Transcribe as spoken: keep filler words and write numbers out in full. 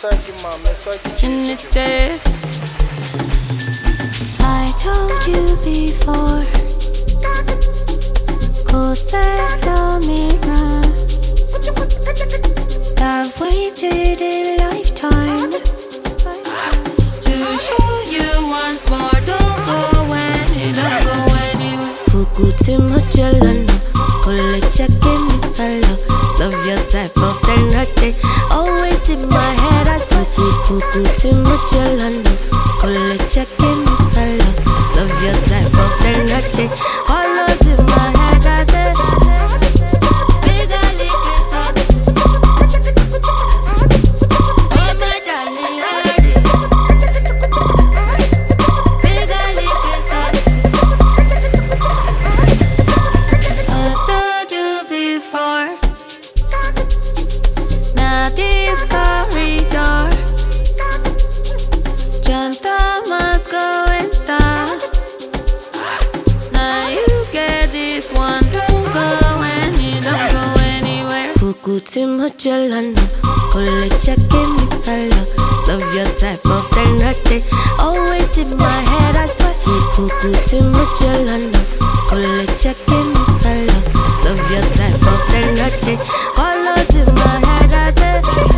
in the day. I told you before, cos'è mirror? I've waited a lifetime to show you once more. Don't go any, don't go anywhere. Kukuti Magellan, Kole checking me solo. Love your type of energy, always in my head. I swear. Kukuti Magellan, Kole checking me solo. Love your type of energy, always in my head. I say. Kukuti Magellan, Kole checking me solo. Love your type of energy, always in my head. I swear. Kukuti Magellan, Kole checking me solo. Love your type of energy, always in my head. I say.